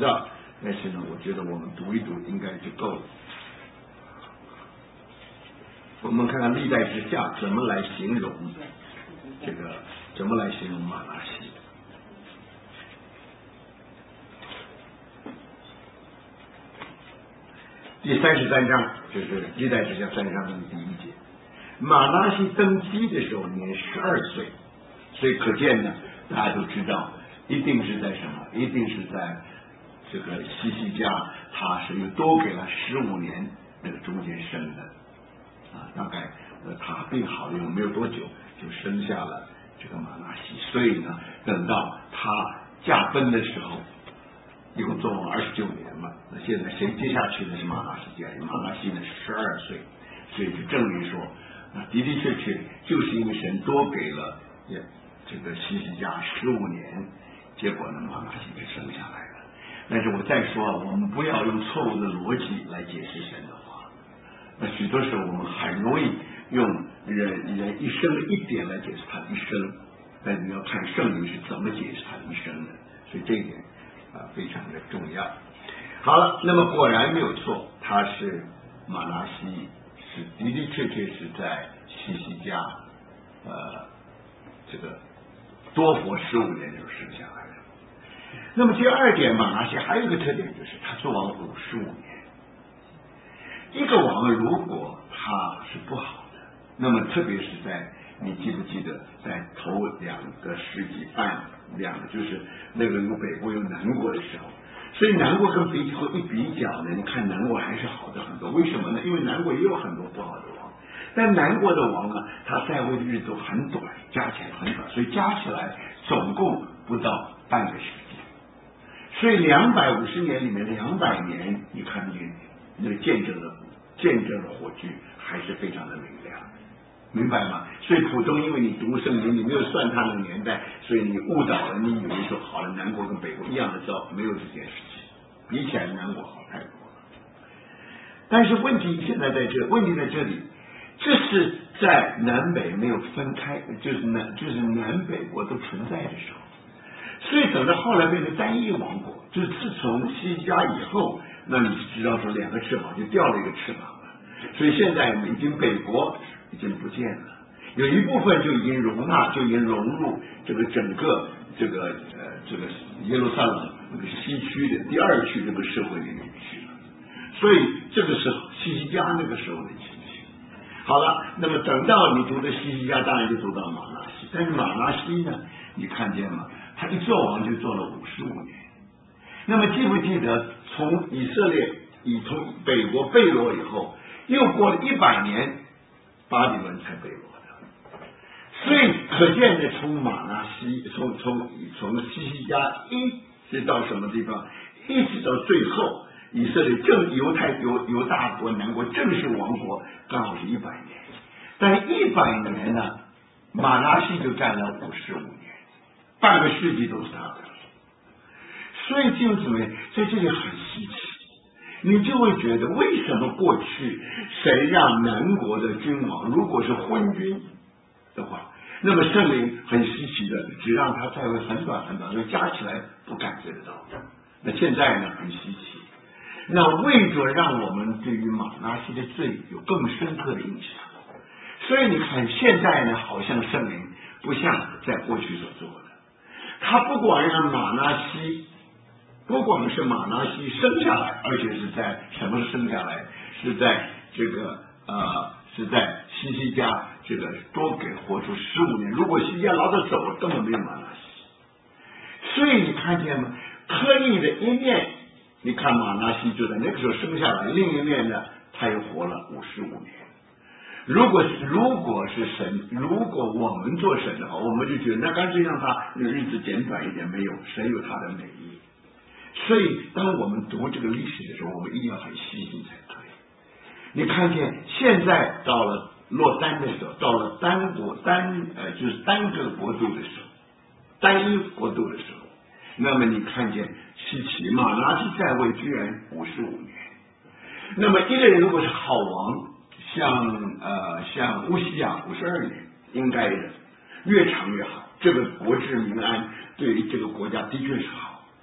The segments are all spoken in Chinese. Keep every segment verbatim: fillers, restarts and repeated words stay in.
道，但是呢，我觉得我们读一读应该就够了。我们看看历代之下怎么来形容这个，怎么来形容马拉西。第三十三章就是历代之下三十三章的第一节。马拉西登基的时候年十二岁，所以可见呢，大家都知道，一定是在什么？一定是在这个西西家，他是又多给了十五年那个中间生的啊，大概呃他病好了以后没有多久就生下了这个马拉西，所以呢，等到他驾崩的时候，一共做了二十九年嘛。那现在谁接下去的是马拉西家？马拉西呢十二岁，所以就证明说，啊，的的确确就是因为神多给了也这个西西家十五年，结果呢马拉西就生下来了。但是我再说，我们不要用错误的逻辑来解释神的话。那许多时候我们很容易用人人一生的一点来解释他一生，但你要看圣灵是怎么解释他一生的，所以这一点啊非常的重要。好了，那么果然没有错，他是马拉西是的的确确是在西西家呃这个多活十五年就生下来的。那么第二点，马拉西还有一个特点，就是他做王五十五年。一个王如果他是不好的，那么特别是在你记不记得在头两个世纪半，两个就是那个有北国有南国的时候，所以南国跟北国一比较呢，你看南国还是好的很多。为什么呢？因为南国也有很多不好的王，但南国的王呢，他在位的日子都很短，加起来很短，所以加起来总共不到半个世纪。所以两百五十年里面两百年，你看你那个见证的见证的火炬还是非常的明亮，明白吗？所以普通因为你读圣经，你没有算他那个年代，所以你误导了，你以为说好了，南国跟北国一样的糟，没有这件事情，比起来南国好太多了。但是问题现在在这，问题在这里，这是在南北没有分开，就是南就是南北国都存在的时候。所以等到后来变成单一王国，就是自从西西家以后，那你知道说两个翅膀就掉了一个翅膀了。所以现在已经北国已经不见了，有一部分就已经容纳，就已经融入这个整个这个呃这个耶路撒冷那个西区的第二区这个社会里面去了。所以这个是西西家那个时候的情形。好了，那么等到你读的西西家，当然就读到马拉西，但是马拉西呢，你看见吗？他一做王就做了五十五年。那么记不记得从以色列以从北国被掳以后，又过了一百年，巴比伦才被掳的。所以可见的，从马拉西从从从西西家一直到什么地方，一直到最后，以色列正犹太犹犹大国南国正式亡国，刚好是一百年。但一百年呢，马拉西就占了五十五年。半个世纪都是他的，所以弟兄姊妹在这里很稀奇，你就会觉得为什么过去谁让南国的君王如果是昏君的话，那么圣灵很稀奇的只让他在位很短很短，所以加起来不感觉得到。那现在呢很稀奇，那为着让我们对于马拉西的罪有更深刻的印象，所以你看现在呢好像圣灵不像在过去所做的。他不光让马拉西，不光是马拉西生下来，而且是在什么时候生下来？是在这个呃，是在西西家这个多给活出十五年。如果西西家老早走了，根本没有马拉西。所以你看见吗？刻意的一面，你看马拉西就在那个时候生下来，另一面呢，他又活了五十五年。如果是如果是神，如果我们做神的话，我们就觉得那干脆让他日子减短一点，没有，神有他的美意。所以当我们读这个历史的时候，我们一定要很细心才对。你看见现在到了落单的时候，到了单国单呃就是单个国度的时候，单一国度的时候，那么你看见西奇马拉西在位居然五十五年。那么一个人如果是好王，像呃像乌西亚五十二年，应该的，越长越好，这个国治民安对于这个国家的确是好。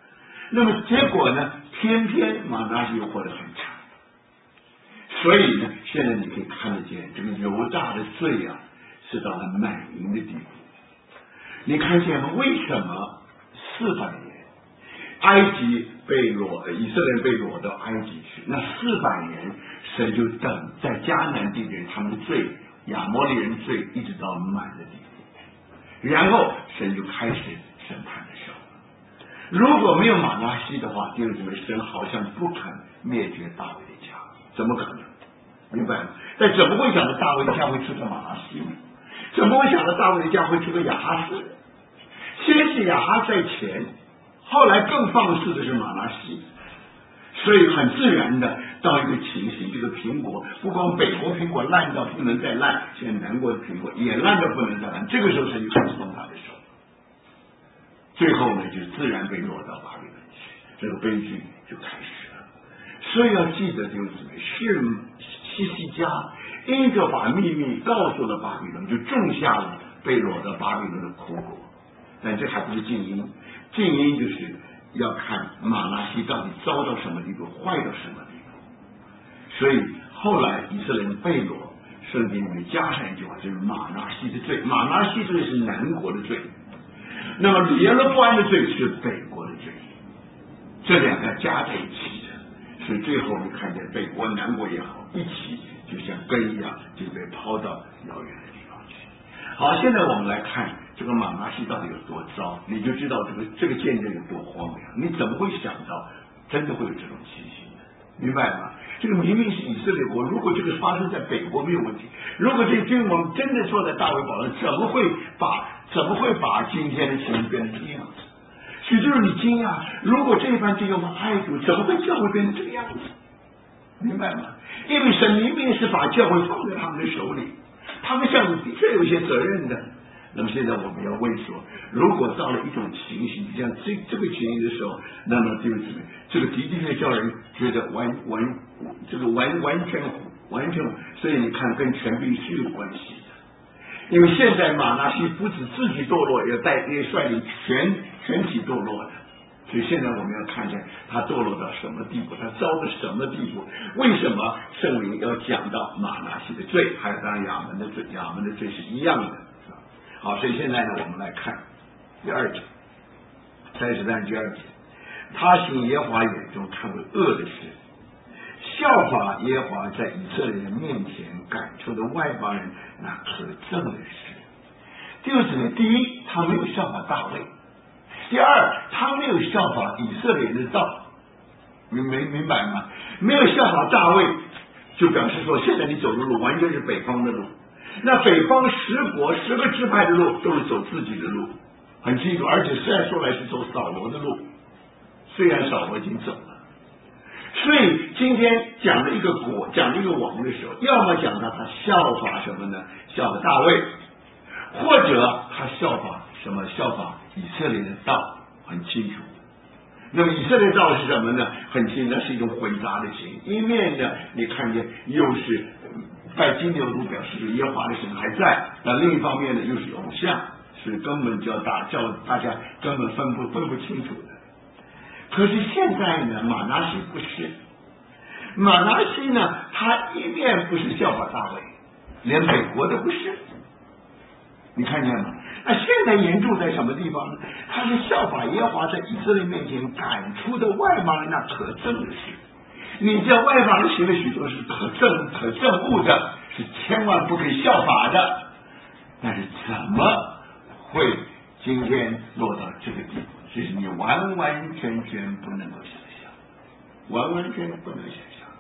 那么结果呢，偏偏马拿西又活得很长。所以呢，现在你可以看得见这个犹大的罪啊，是到了满盈的地步。你看见吗？为什么四百年埃及被掳，以色列人被掳到埃及去，那四百年神就等在迦南地人他们的罪，亚摩利人罪一直到满的地步，然后神就开始审判的时候。如果没有马拿西的话，弟兄姊妹，神好像不肯灭绝大卫的家，怎么可能？明白吗？但怎么会想到大卫的家会出个马拿西呢？怎么会想到大卫的家会出个亚哈斯？先是亚哈在前，后来更放肆的是马拿西，所以很自然的到一个情形，这个苹果不光北国苹果烂到不能再烂，现在南国的苹果也烂到不能再烂，这个时候神就开始松他的手，最后呢就自然被落到巴比伦去，这个悲剧就开始了。所以要记得弟兄姊妹，是西西家因着把秘密告诉了巴比伦，就种下了被落到巴比伦的苦果。但这还不是静音，静音就是要看马拿西到底糟到什么地步，坏到什么地步。所以后来以色列人被掳，圣经里面加上一句话，就是马拿西的罪。马拿西罪是南国的罪，那么耶罗波安的罪是北国的罪，这两个加在一起的，所以最后你看见北国南国也好，一起就像根一样就被抛到遥远的地方去。好，现在我们来看这个马拿西到底有多糟，你就知道这个这个见证有多荒谬。你怎么会想到真的会有这种情形呢？明白吗？这个明明是以色列国，如果这个发生在北国没有问题，如果这个君王真的坐在大卫宝座，怎么会把怎么会把今天的情形变成这个样子？所以就是你惊讶，如果这一番弟兄们爱主，怎么会教会变成这个样子？明白吗？因为神明明是把教会放在他们的手里，他们向你的确有一些责任的。那么现在我们要问说，如果到了一种情形，像这这个情形的时候，那么对不起，这个的的确叫人觉得完完这个完完全完全，所以你看跟权柄是有关系的。因为现在马拿西不止自己堕落，也带也率领全全体堕落的。所以现在我们要看见他堕落到什么地步，他糟到什么地步？为什么圣灵要讲到马拿西的罪，还有当然亚门的罪，亚门的罪是一样的。好，所以现在呢，我们来看第二节，三十三第二节，他行耶和华眼中看为恶的事，效法耶和华在以色列人面前赶出的外邦人那可憎的事。第二呢，第一，他没有效法大卫；第二，他没有效法以色列人的道，明明明白吗？没有效法大卫，就表示说，现在你走的路完全是北方的路。那北方十国十个支派的路都是走自己的路，很清楚，而且虽然说来是走扫罗的路，虽然扫罗已经走了，所以今天讲了一个国，讲了一个王的时候，要么讲到他效法什么呢？效法大卫，或者他效法什么？效法以色列的道，很清楚。那么以色列道是什么呢？很清楚，那是一种混杂的情，一面呢，你看见又是拜金牛犊，表示耶和华的神还在；那另一方面呢，又是偶像，是根本就要大叫大家根本分不分不清楚的。可是现在呢，马拿西不是，马拿西呢，他一面不是效法大卫，连美国都不是，你看见吗？那现在严重在什么地方呢？他是效法耶和华在以色列面前赶出的外邦人那可憎的事。你在外邦人行了许多是可憎可憎恶的，是千万不可以效法的。但是怎么会今天落到这个地步？这是你完完全全不能够想象，完完全全不能想象。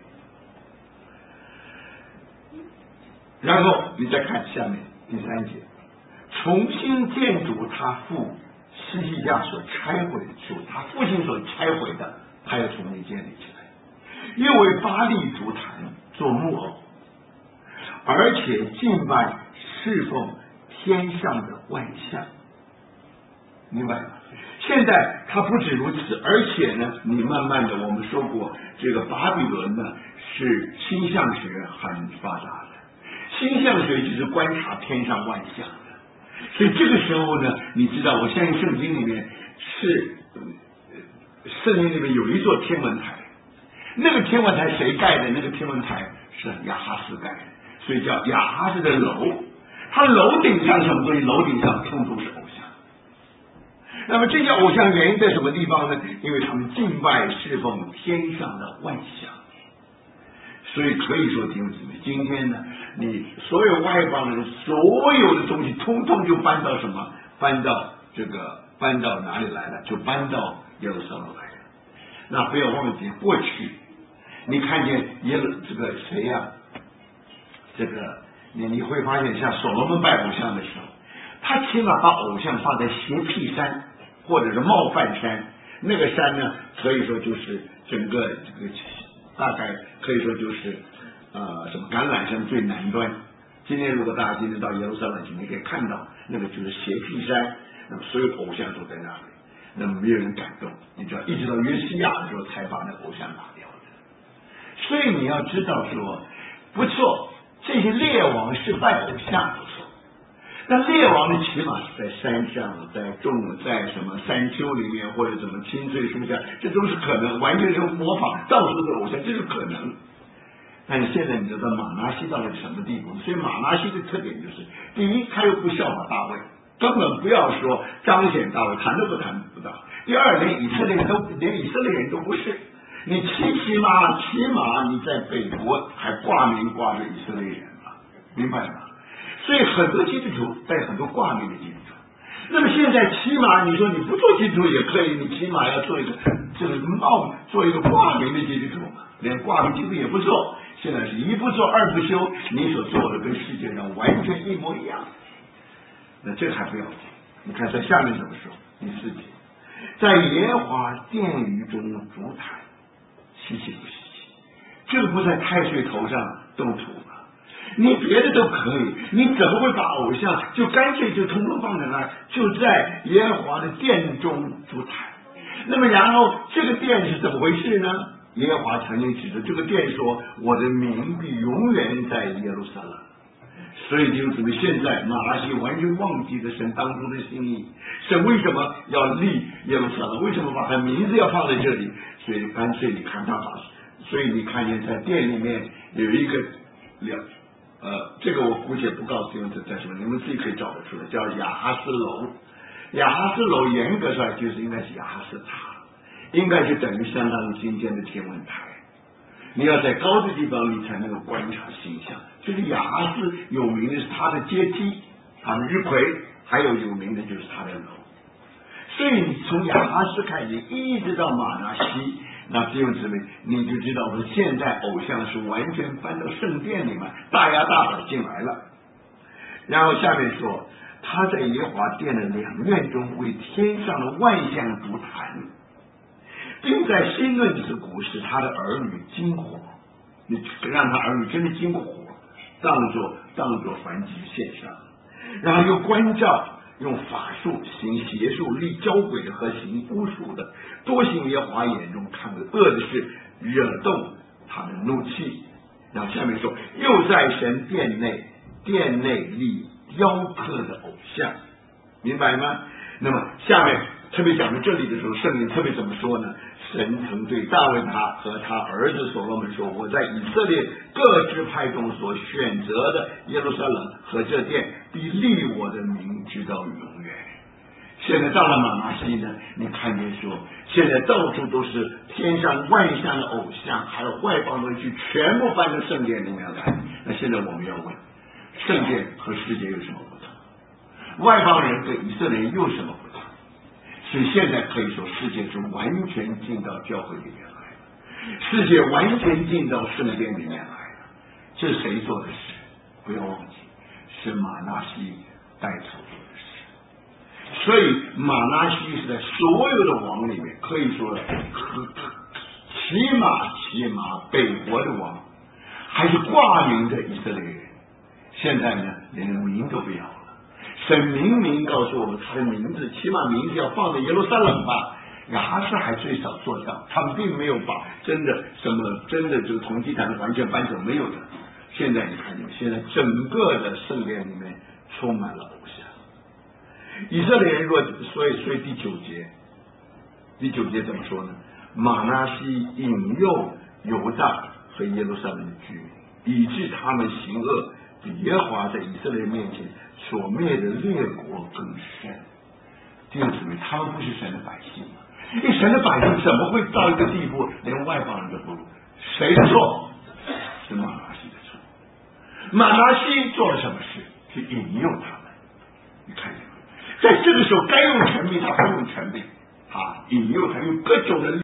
然后你再看下面第三节，重新建筑他父西西家所拆毁的处，他父亲所拆毁的，他要重新建立起来。又为巴力足坛做木偶，而且敬拜侍奉天上的万象，明白吗？现在他不止如此，而且呢，你慢慢的我们说过，这个巴比伦呢是星象学很发达的，星象学就是观察天上万象的，所以这个时候呢，你知道，我相信圣经里面是圣经里面有一座天文台，那个天文台谁盖的？那个天文台是亚哈斯盖的，所以叫亚哈斯的楼。他楼顶上什么东西？楼顶上通通是偶像。那么这些偶像原因在什么地方呢？因为他们敬拜侍奉天上的万象。所以可以说，弟兄姊妹，今天呢，你所有外邦人所有的东西，通通就搬到什么？搬到这个，搬到哪里来了？就搬到耶路撒冷来了。那不要忘记过去，你看见耶路这个谁呀、啊？这个你你会发现，像所罗门拜偶像的时候，他起码把偶像放在邪僻山或者是冒犯山，那个山呢，可以说就是整个这个大概可以说就是呃什么橄榄山最南端。今天如果大家今天到耶路撒冷去，你可以看到那个就是邪僻山，那么所有偶像都在那里，那么没有人敢动。你知道，一直到约西亚的时候才把那偶像打掉的。所以你要知道说，不错，这些列王是拜偶像不错，但列王的起码是在山上，在种在什么山丘里面或者什么青翠树下，这都是可能，完全是模仿到处的偶像，这是可能。但是现在你知道马拿西到了什么地步？所以马拿西的特点就是，第一，他又不效法大卫，根本不要说彰显大卫，谈都不谈不到。第二，连以色列都连以色列人都不是。你骑骑马，骑马你在北国还挂名挂着以色列人嘛，明白吗？所以很多基督徒带很多挂名的基督徒。那么现在骑马，你说你不做基督徒也可以，你起码要做一个这个帽，做一个挂名的基督徒嘛，连挂名基督徒也不做。现在是一不做二不休，你所做的跟世界上完全一模一样。那这还不要紧，你看在下面怎么说？第四节，在耶和华殿宇中烛坛，稀奇不稀奇？这个不在太岁头上动土吗？你别的都可以，你怎么会把偶像就干脆就通通放在那儿？就在耶和华的殿中烛坛。那么然后这个殿是怎么回事呢？耶和华曾经指着这个殿说：“我的名必永远在耶路撒冷。”所以弟兄姊妹，现在马拉西完全忘记了神当初的心意。神为什么要立耶路撒冷？为什么把他名字要放在这里？所以干脆你看他把，所以你看见在殿里面有一个两呃，这个我姑且不告诉你们在什么，你们自己可以找得出来，叫亚哈斯楼。亚哈斯楼严格上就是应该是亚哈斯塔。应该是等于相当于今天的天文台，你要在高的地方你才能够观察星象。就是亚哈斯有名的是他的阶梯，他的日晷，还有有名的就是他的楼。所以你从亚哈斯开始一直到马拿西，那弟兄姊妹你就知道说现在偶像是完全搬到圣殿里面，大摇大摆进来了。然后下面说，他在耶和华殿的两院中为天上的万象烛坛，并在新论之谷使他的儿女经火，你让他儿女真的经火，当作当作燔祭献上，然后又关照用法术行邪术立交鬼的和行巫术的，多行耶和华眼中看为恶的事，惹动他的怒气。然后下面说，又在神殿内殿内立雕刻的偶像，明白吗？那么下面特别讲到这里的时候，圣经特别怎么说呢？神曾对大卫他和他儿子所罗门说，我在以色列各支派中所选择的耶路撒冷和这殿必立我的名直到永远。现在到了马拿西呢，你看见说现在到处都是天上万象的偶像，还有外邦人去全部搬到圣殿里面来。那现在我们要问，圣殿和世界有什么不同？外邦人跟以色列人有什么不同？所以现在可以说世界是完全进到教会里面来了，世界完全进到圣殿里面来了。这是谁做的事？不要忘记，是马拿西带头做的事。所以马拿西是在所有的王里面，可以说起码起码北国的王，还是挂名的以色列人。现在呢，连名都不要了。神明明告诉我们他的名字，起码名字要放在耶路撒冷吧。亚哈斯还最少做到，他们并没有把真的什么真的就铜祭坛完全搬走，没有的。现在你看见，现在整个的圣殿里面充满了偶像。以色列人若所以所以第九节， 第九节怎么说呢？马拿西引诱犹大和耶路撒冷的居民，以致他们行恶，比耶和华在以色列面前所灭的列国更甚。弟兄姊妹，他们不是神的百姓吗？因为神的百姓怎么会到一个地步，连外邦人都不如？谁的错？是马拿西的错。马拿西做了什么事？去引诱他们。你看见没有？在这个时候，该用权柄他不用权柄，啊，引诱他用各种的